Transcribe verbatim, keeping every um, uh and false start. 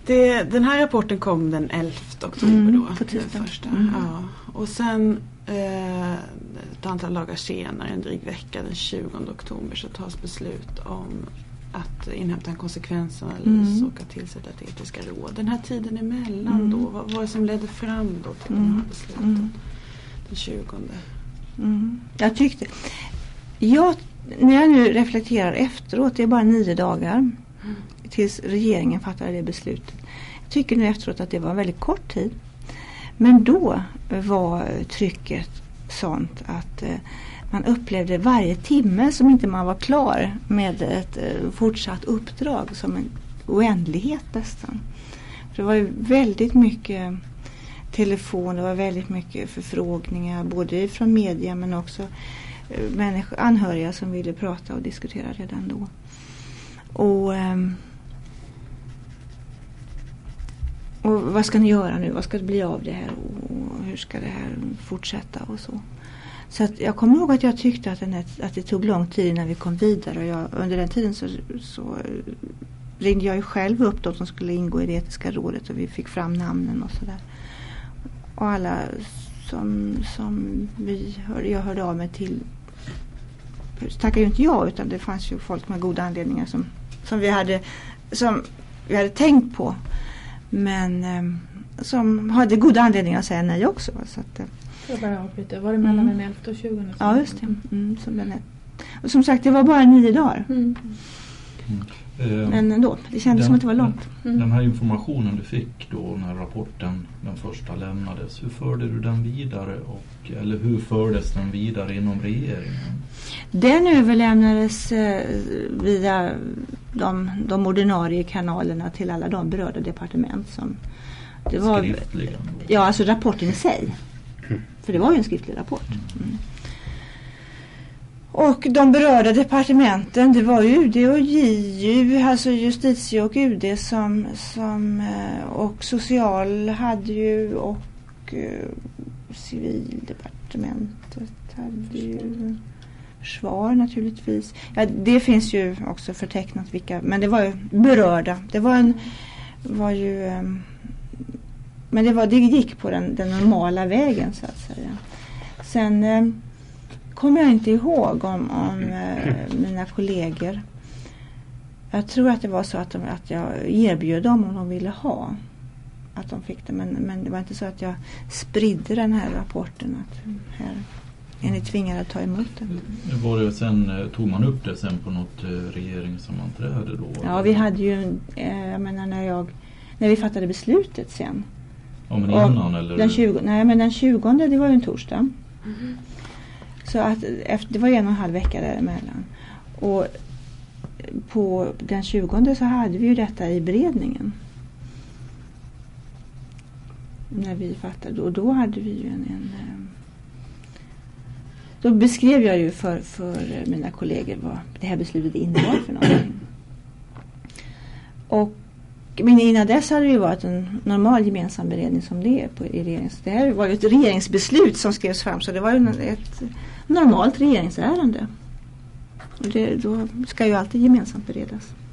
Det, den här rapporten kom den elfte oktober Mm, då. på tisdag. Första. Mm. Ja. Och sen eh, ett antal dagar senare, en dryg vecka, den tjugonde oktober, så tas beslut om att inhämta en konsekvensanalys Mm. och att tillsätta ett etiska råd. Den här tiden emellan Mm. då, vad var det som ledde fram då till Mm. de här besluten? Mm. Den tjugonde. Mm. Jag tyckte... Jag, när jag nu reflekterar efteråt, det är bara nio dagar mm. tills regeringen fattade det beslutet. Jag tycker nu efteråt att det var en väldigt kort tid. Men då var trycket sånt att eh, man upplevde varje timme som inte man var klar med ett eh, fortsatt uppdrag som en oändlighet nästan. För det var ju väldigt mycket telefon, det var väldigt mycket förfrågningar både från media men också eh, människor, anhöriga som ville prata och diskutera redan då. Och, eh, och vad ska ni göra nu? Vad ska det bli av det här? Och hur ska det här fortsätta och så? Så att jag kommer ihåg att jag tyckte att, den här, att det tog lång tid när vi kom vidare. Och jag, under den tiden så, så ringde jag ju själv upp de som skulle ingå i det etiska rådet och vi fick fram namnen och sådär. Och alla som, som vi hörde, jag hörde av mig till tackade ju inte jag, utan det fanns ju folk med goda anledningar som, som, vi, hade, som vi hade tänkt på. Men eh, som hade goda anledningar att säga nej också. Så att, eh, jag bara avbryter. Var det mellan mm. den elfte och tjugonde? Ja, just det. Mm, som den är. Och som sagt, det var bara nio dagar. Mm. Mm. Men ändå, det kändes den, som att det var långt. Mm. Den här informationen du fick då när rapporten, den första, lämnades, hur förde du den vidare och, eller hur fördes den vidare inom regeringen? Den överlämnades eh, via de, de ordinarie kanalerna till alla de berörda departement som det var. Skriftligen? Ja, alltså rapporten i sig. För det var ju en skriftlig rapport. Mm. Och de berörda departementen, det var ju U D och J U, alltså justitie och U D som, som och social hade ju och uh, civildepartementet hade ju, försvar naturligtvis. Ja, det finns ju också förtecknat vilka, men det var ju berörda. Det var en var ju um, men det var det gick på den, den normala vägen så att säga. Sen um, kommer jag inte ihåg om, om eh, mina kollegor. Jag tror att det var så att, de, att jag erbjöd dem om de ville ha. Att de fick det. Men, men det var inte så att jag spridde den här rapporten. Att här är ni tvingade att ta emot den. Var det sen, tog man upp det sen på något regeringssammanträde då? Ja, vi hade ju, eh, jag menar när jag, när vi fattade beslutet sen. Ja, men innan eller? Den tjugonde, nej, men den tjugonde, det var ju en torsdag. Mm. Så att efter, det var en och en halv vecka däremellan. Och på den tjugonde så hade vi ju detta i beredningen. När vi fattade. Och då hade vi ju en... en då beskrev jag ju för, för mina kollegor vad det här beslutet innebar för någonting. Och men innan dess hade det ju varit en normal gemensam beredning som det är på, i regeringen. Det här var ju ett regeringsbeslut som skrevs fram, så det var ju ett normalt regeringsärende. Och det, då ska ju alltid gemensamt beredas.